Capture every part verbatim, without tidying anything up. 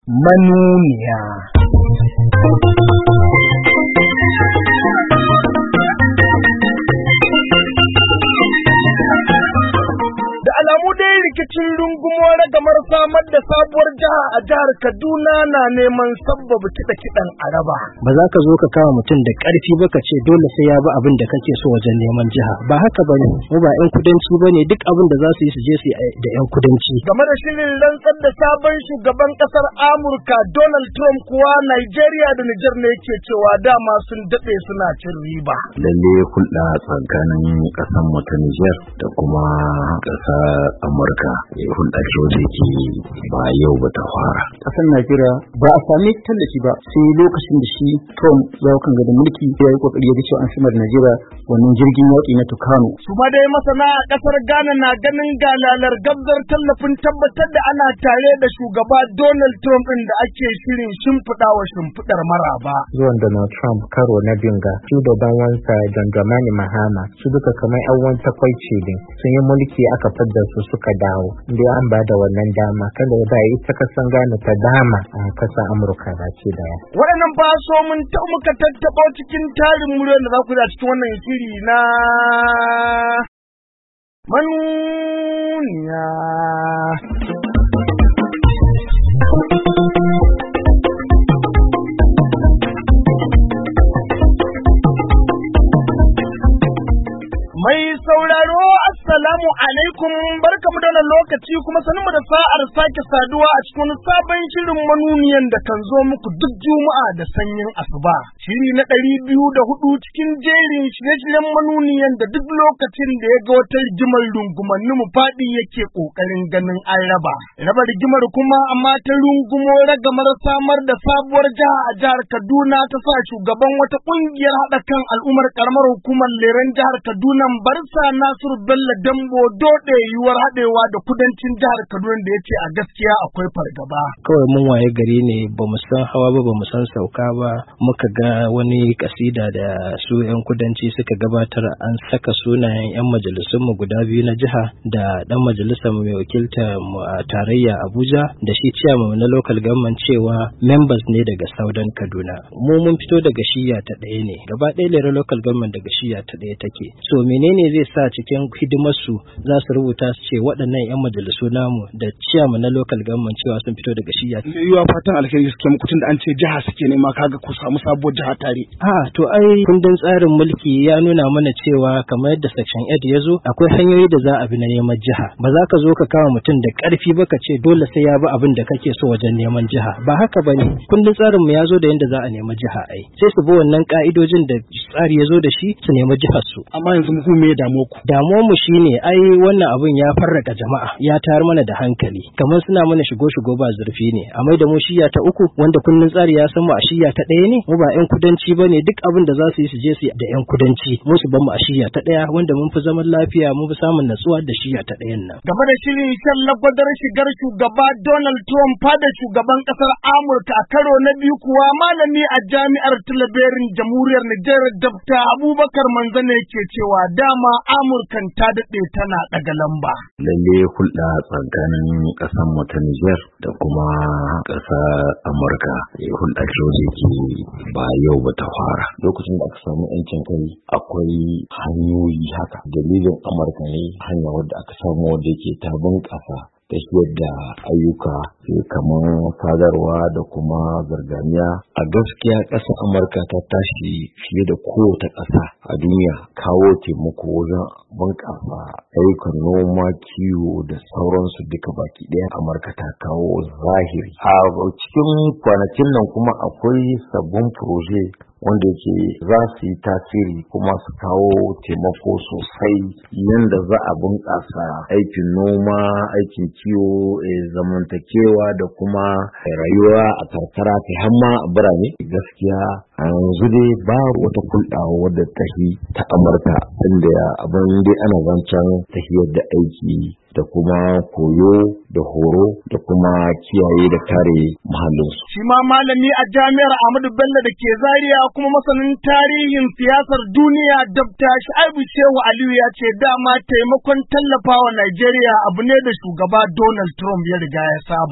manuniya. Da alamu dai rikicin rungumo ragamar samar da sabuwar jiha a jihar Kaduna na neman sabbaba kiɗa-kiɗan araba. Ba za ka zo ka kawo mutum da ƙarfi ba ka ce dole sai ya bi abin da kake so wajen neman jiha. Ba haka ba ne, mu ba 'yan kudanci ba ne, duk abin da za su yi su je su yi da 'yan kudanci. Game da shirin rantsar da sabon shugaban ƙasar Amurka Donald Trump kuwa Nigeria da Niger ne ke cewa dama sun daɗe suna cin riba. Lalle hulɗa tsakanin ƙasar mu ta Niger da kuma ƙasar Amurka hulɗa ce wacce ke ba yau ba ta fara. Ƙasar Najeriya ba a sami tallafi ba sai lokacin da shi Trump ya kan ga da mulki ya yi kokari ya ga cewa an samar da Najeriya wannan jirgin yaƙi na Tucano. Su ma dai masana a ƙasar Ghana na ganin galalar gabzar tallafin tabbatar da ana tare da shugaba Donald Trump ɗin da ake shirin shimfiɗa wa shimfiɗar maraba. Zuwan Donald Trump karo na biyun ga su da dan wansa John Dramani Mahama su duka kamar yan wani takwaici ne sun yi mulki aka fadda su suka dawo inda an ba da wannan dama kada ya bai ita kasan Ghana ta dama a kasar Amurka ba ce daya. Waɗannan ba so mun ta muka tattaɓa cikin tarin muryar da za ku da cikin wannan shiri na manuniya. Mai sauraro assalamu alaikum, barkamu da wannan lokaci kuma sanin da sa'ar sake saduwa a cikin sabon shirin manuniyan da kan zo muku duk juma'a da sanyin asuba. Shiri na ɗari biyu da hudu cikin jerin shirye-shiryen manuniyan da duk lokacin da ya ga wata rigimar rungumanni mu faɗi yake ƙoƙarin ganin an raba. Raba rigimar kuma amma ta rungumo ragamar samar da sabuwar jiha a jihar Kaduna ta sa shugaban wata ƙungiyar haɗa kan al'ummar ƙaramar hukumar Leren jihar Kaduna Barsa Nasiru Bello Dambo dode yiwuwar haɗewa da kudancin jihar Kaduna da yace a gaskiya akwai fargaba. Kawai mun waye gari ne ba mu san hawa ba ba mu san sauka ba muka ga wani kasida da su 'yan kudanci suka gabatar an saka sunayen 'yan majalisun mu guda biyu na jiha da dan majalisar mu mai wakilta mu a tarayya Abuja da shi chairman na local government cewa members ne daga Southern Kaduna. Mu mun fito daga shiya ta ɗaya ne. Gaba ɗaya Lere local government daga shiya ta ɗaya take. So menene zai sa cikin hidimarsu za su rubuta su ce waɗannan 'yan majalisu namu da ciyama na local government cewa sun fito daga shiya. Yiwa fatan alheri suke muku tun da an ce jiha suke nema kaga ku samu sabuwar jiha tare. A to ai kundin tsarin mulki ya nuna mana cewa kamar yadda section eight ya zo akwai hanyoyi da za a bi na neman jiha. Ba za ka zo ka kawo mutum da ƙarfi ba ka ce dole sai ya bi abin da kake so wajen neman jiha. Ba haka ba ne. Kundin tsarin mu ya zo da yadda za a nemi jiha ai. Sai su bi wannan ka'idojin da tsari ya zo da shi su nemi jihar su. Amma yanzu mu me damuwa ku? Damuwar mu shine ai wannan abun ya farraka jama'a ya tayar mana da hankali kamar suna mana shigo shigo ba zurfi ne a mai da mu shiya ta uku wanda kullun tsari ya san mu a shiya ta ɗaya ne mu ba ƴan kudanci bane duk abin da za su yi su je su da ƴan kudanci mu su ban mu a shiya ta ɗaya wanda mun fi zaman lafiya mun fi samun natsuwa da shiya ta ɗayan nan. Game da shirin shan lagwadar shigar shugaba Donald Trump fada shugaban ƙasar Amurka a karo na biyu kuwa malami a jami'ar Talaberin Jamhuriyar Nijar Dr. Abubakar Manzane ke cewa dama Amurkan ta daɗe tana ɗaga lamba. Lalle hulɗa tsakanin ƙasar mu ta Niger da kuma ƙasar Amurka hulɗa ce wacce ke ba yau ba ta fara. Lokacin da aka samu ƴancin kai akwai hanyoyi haka. Dalilin Amurka ne hanya wadda aka samu wadda yake ta bunƙasa tafiyar da ayyuka kamar sadarwa da kuma zirganiya. A gaskiya ƙasar Amurka ta tashi fiye da kowace ƙasa a duniya kawo taimako wajen bunƙasa ayyukan noma, kiwo da sauransu duka baki ɗaya. Amurka ta kawo zahiri. A cikin kwanakin nan kuma akwai sabbin proje wanda yake za su yi tasiri kuma su kawo taimako sosai yadda za a bunƙasa aikin noma, aikin kiwo, zamantakewa da kuma rayuwa a karkara kai har ma a birane. Gaskiya a yanzu dai ba wata hulɗa wadda ta fi ta Amurka inda abin dai ana zancen tafiyar da aiki da kuma koyo da horo da kuma kiyaye da kare muhallinsu. Shi ma malami a jami'ar Ahmadu Bello da ke Zaria kuma masanin tarihin siyasar duniya Dabta Shu'aibu Shehu Aliyu ya ce dama taimakon tallafawa Najeriya abu ne da shugaba Donald Trump ya riga ya saba.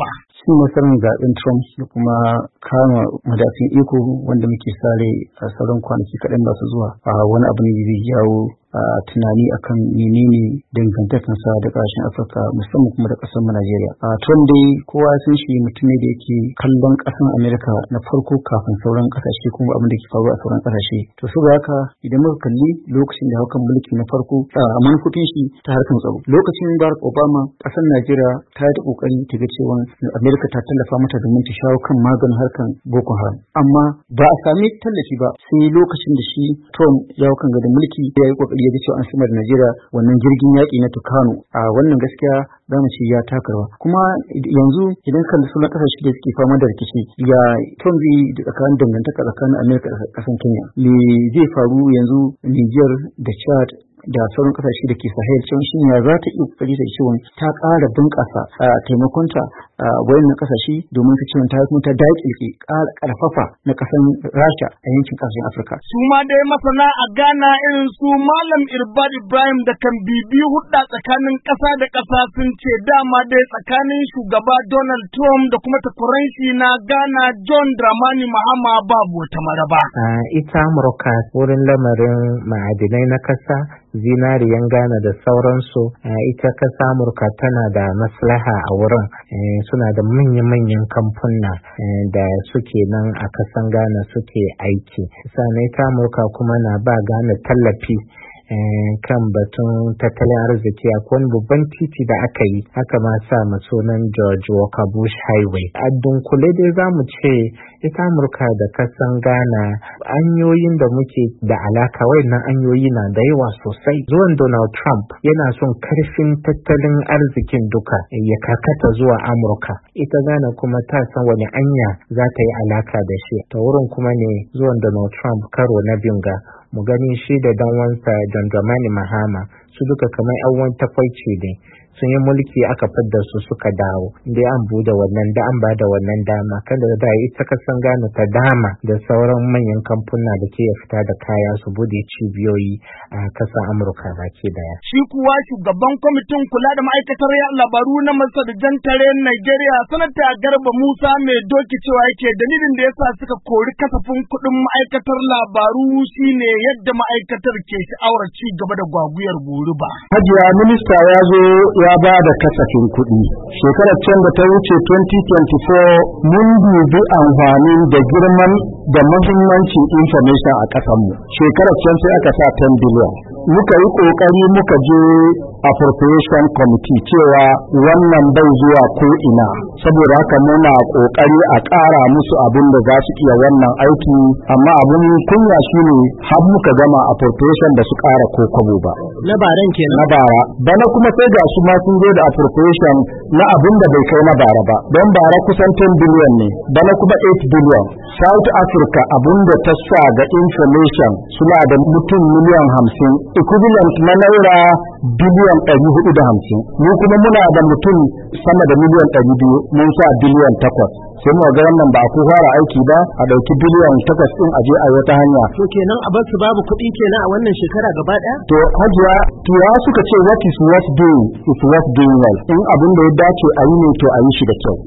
cin nasarar zaɓen Trump da kuma kama madafin iko wanda muke sare a sauran kwanaki kaɗan masu zuwa a wani abu ne zai jawo a tunani akan menene dangantakansa da ƙasashen Afirka musamman kuma da ƙasar Najeriya. A Trump dai kowa ya san shi mutum ne da yake kallon ƙasar Amerika na farko kafin sauran ƙasashe kuma abin da ke faruwa a sauran ƙasashe. To saboda haka idan muka kalli lokacin da haukan mulki na farko a manufofin shi ta harkar tsaro. Lokacin Barack Obama ƙasar Najeriya ta yi da ƙoƙari ta ga cewa Amerika ta tallafa mata domin ta shawo kan maganin harkar Boko Haram. Amma ba a sami tallafi ba sai lokacin da shi Trump ya hau kan gadon mulki ya yi ƙoƙari ya ga cewa an samar da Najeriya wannan jirgin yaƙi na Tucano. A wannan gaskiya za mu ce ya taka rawa. Kuma yanzu idan kan sunan ƙasashe da suke fama da rikici ya Trump zai da tsakanin dangantaka tsakanin Amerika da ƙasar Kenya. Me zai faru yanzu Niger da Chad da sauran kasashe da ke Sahel can shi ya za ta iya kokari da cewa ta ƙara bunƙasa a taimakonta a wayannan kasashe domin ta cewa ta kuma ta daƙile ƙara ƙarfafa na ƙasar Rasha a yankin ƙasashen Afirka. Su ma dai masana a Ghana irin su Malam Irbad Ibrahim da kan bibi hudda tsakanin ƙasa da ƙasa sun ce dama dai tsakanin shugaba Donald Trump da kuma takwaran shi na Ghana John Dramani Mahama babu wata maraba. Ita Amurka wurin lamarin ma'adinai na ƙasa zinariyan Ghana da sauransu ita kasa Amurka tana da maslaha a wurin suna da manya-manyan kamfuna da suke nan a kasan Ghana suke aiki sannan ita Amurka kuma na ba Ghana tallafi kan batun tattalin arziki a wani babban titi da aka yi aka ma sa sunan George Walker Bush Highway. A dunkule dai za mu ce ita Amurka da kasan Ghana hanyoyin da muke da alaka wayannan hanyoyi na da yawa sosai. Zuwan Donald Trump yana son karfin tattalin arzikin duka ya kakata zuwa Amurka. Ita Ghana kuma ta san wani anya za ta yi alaka da shi. Ta wurin kuma ne zuwan Donald Trump karo na biyun ga mu gani shi da dan wansa John Dramani Mahama su duka kamar yan wani takwaici ne sun yi mulki aka fidda su suka dawo dai an bude wannan da an bada wannan dama kada da ita kasan Ghana ta dama da sauran manyan kamfuna da ke fita da kaya su bude cibiyoyi a kasar Amurka baki daya. Shi kuwa shugaban kwamitin kula da ma'aikatar labaru na Masar Jan Tare Nigeria sanata Garba Musa mai doki cewa yake dalilin da yasa suka kori kasafin kuɗin ma'aikatar labaru shine yadda ma'aikatar ke sha'awar ci gaba da gwaguyar goruba. Hajiya minista ya zo ya ba da kasafin kuɗi. Shekarar can da ta wuce twenty twenty-four mun dubi amfanin da girman da muhimmancin information a ƙasarmu. Shekarar can sai aka sa ten billion. Muka yi ƙoƙari muka je appropriation committee cewa wannan bai zuwa ko ina. Saboda haka muna ƙoƙari a ƙara musu abin da za su iya wannan aiki, amma abin kunya shine har muka gama appropriation da su ƙara ko kwabo ba. Na baran kenan. Na bara. Bana kuma sai ga su ma sun zo da appropriation na abin da bai kai na bara ba. Don bara kusan ten billion ne, bana kuma eight billion. South Africa abin da ta sa ga information suna da mutum miliyan hamsin, equivalent na naira biliyan ɗari hudu da hamsin. Mu kuma muna da mutum sama da miliyan ɗari biyu, mun sa biliyan takwas. Sai mu ga wannan ba ku fara aiki ba, a ɗauki biliyan takwas ɗin a je a wata hanya. To kenan a bar su babu kuɗi kenan a wannan shekara gaba ɗaya? To hajiya turawa suka ce what is worth doing is worth doing well. In abin da ya dace a yi ne to a yi shi da kyau.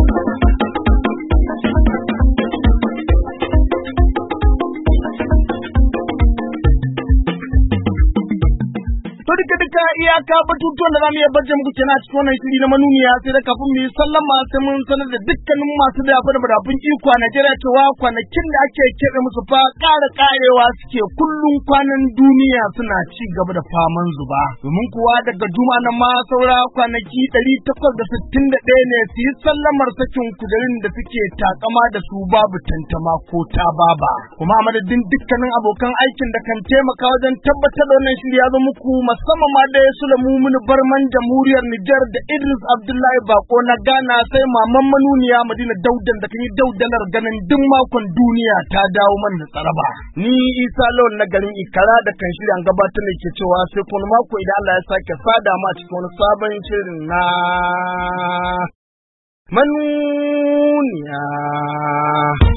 duka iyaka batutuwan da zamu iya baje muku kenan a cikin wannan shiri na manuniya sai da kafin mu yi sallama sai mun sanar da dukkanin masu dafa da madafun iko a Najeriya cewa kwanakin da ake keɓe musu fa ƙara ƙarewa suke kullum kwanan duniya suna ci gaba da faman zuba domin kuwa daga juma na ma saura kwanaki ɗari takwas da sittin da ɗaya ne su yi sallamar sakin kujerin da suke takama da su babu tantama ko ta baba kuma a madadin dukkanin abokan aikin da kan taimaka wajen tabbatar da wannan shiri ya zo muku musamman ma da Sulaimu mun barman jamhuriyar Nijar da Idris Abdullahi Bako na Ghana sai maman manuniya Madina Daudan da kan yi daudalar ganin duk makon duniya ta dawo man da tsaraba ni Isa Lawal na garin Ikara da kan shirya an gabatar da ke cewa sai kuma mako idan Allah ya sake sada mu a cikin wani sabon shirin na manuniya.